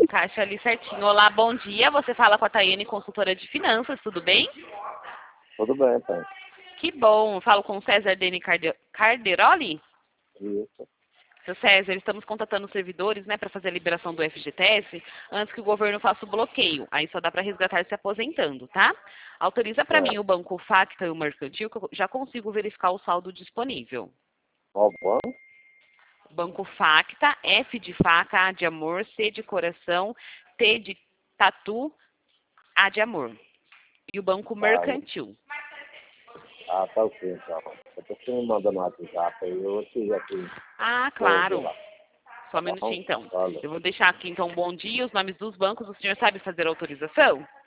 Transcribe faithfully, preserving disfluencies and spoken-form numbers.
encaixa ali certinho. Olá, bom dia. Você fala com a Tayane, consultora de finanças, tudo bem? Tudo bem, pai. Que bom. Falo com o César Deni Carde- Carderoli? Isso. Seu César, estamos contatando os servidores, né, para fazer a liberação do F G T S antes que o governo faça o bloqueio. Aí só dá para resgatar se aposentando, tá? Autoriza para É. mim o Banco Facta e o Mercantil, que eu já consigo verificar o saldo disponível. Qual banco? Banco Facta, F de faca, A de amor, C de coração, T de tatu, A de amor. E o Banco Tá. Mercantil. Ah, tá ok, então. Depois você me manda no WhatsApp aí, eu te já te Ah, vou ver claro. lá. Só um Tá bom? minutinho, então. Valeu. Eu vou deixar aqui, então, um bom dia, os nomes dos bancos. O senhor sabe fazer a autorização?